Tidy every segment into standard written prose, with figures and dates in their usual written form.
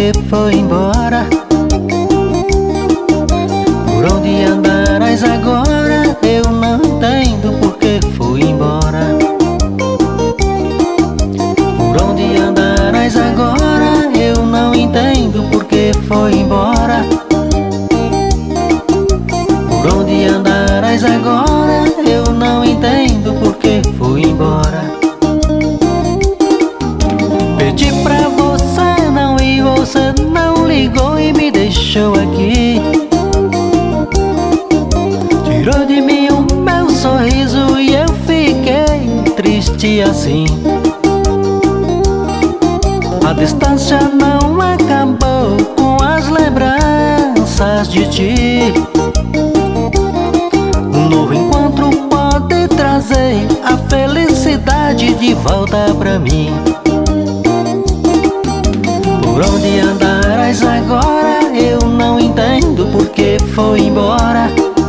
porque foi embora. Por onde andarás agora? Eu não entendo porque foi embora. Por onde andarás agora? Eu não entendo porque foi embora. Por onde andarás agora? Eu não entendo porque foi embora. Pedi pra você não ir, você não ligou e me deixou aqui. Tirou de mim o meu sorriso e eu fiquei triste assim. A distância não acabou com as lembranças de ti. Um novo encontro pode trazer a felicidade de volta pra mim. Por onde andarás agora? Eu não entendo porque foi embora.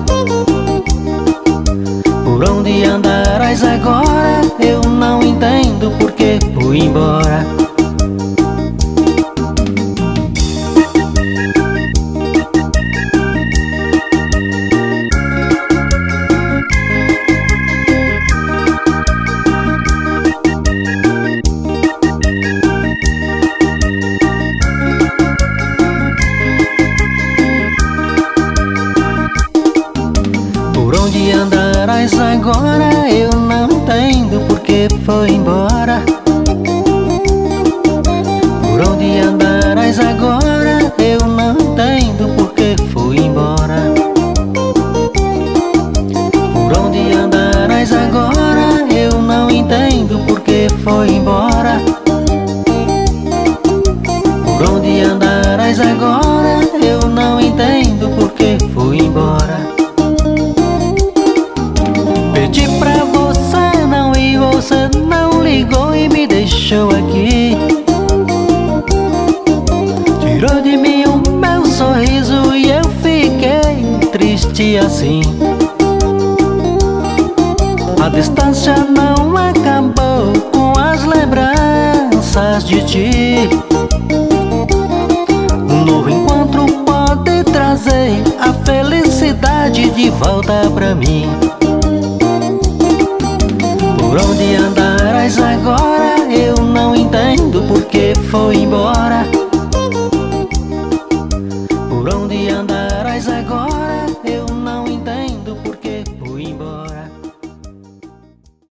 Por onde andarás agora? Eu não entendo porque foi embora. Por onde andarás agora? Eu não entendo porque foi embora. Por onde andarás agora? Eu não entendo porque foi embora. Por onde andarás agora? Eu não entendo porque foi embora. Por onde andarás agora? Eu não entendo porque foi embora. Pedi pra você não ir, você não ligou e me deixou aqui. Tirou de mim o meu sorriso e eu fiquei triste assim. A distância não acabou com as lembranças de ti. Um novo encontro pode trazer a felicidade de volta pra mim. Por onde andarás agora? Eu não entendo porque foi embora.